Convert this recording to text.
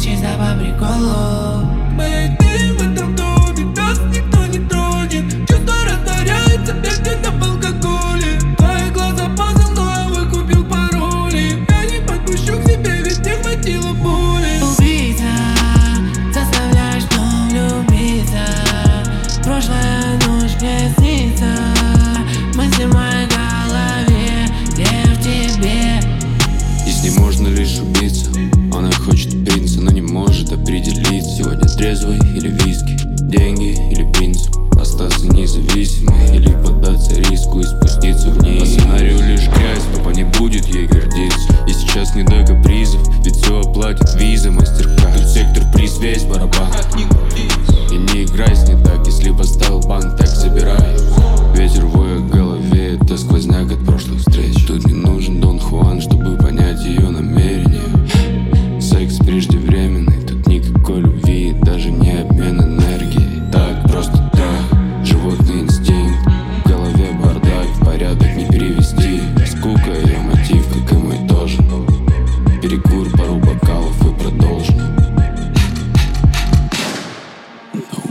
чисто по приколу. Моя идея в этом доме, нас никто не тронет. Чувство растворяется, медленно в алкоголе. Твои глаза пазл, но я выкупил пароли. Я не подпущу к себе, ведь не хватило боли. Убийца, заставляешь дом влюбиться. Прошлая ночь мне снится. Мысли в моей голове, где в тебе. И с ней можно лишь убиться. Она хочет принца, но не может определиться. Сегодня трезвый или виски, деньги или принцип. Остаться независимой или поддаться риску и спуститься вниз. По сценарию лишь грязь, папа не будет ей гордиться. И сейчас не до капризов, ведь все оплатит виза, мастер-карт. Тут сектор, приз, весь барабан. И не играй с ней так, если поставил банк, так забирай. Ветер воет в голове, это сквозняк от прошлых встреч. Тут не нужен Дон Хуан, чтобы понять ее намерение. Секс преждевременный, тут никакой любви, даже не обмен энергией. Так, просто трах, животный инстинкт. В голове бардак, в порядок не перевести. Скука ее мотив, как и мой тоже. Перекур, пару бокалов и продолжим.